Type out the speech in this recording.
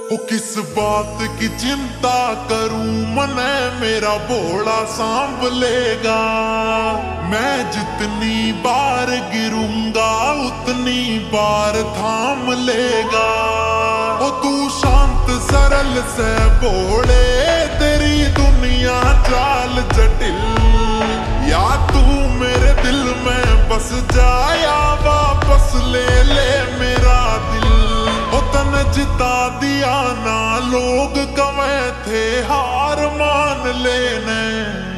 ओ किस बात की चिंता करूं मने मेरा भोला सांभ लेगा। मैं जितनी बार गिरूंगा उतनी बार थाम लेगा। ओ तू शांत सरल से भोले तेरी दुनिया चाल जटिल। या तू मेरे दिल में बस जाया वापस ले ले मेरा दिल। ओ तने जिता दिया ना लोग कवे थे हार मान लेने।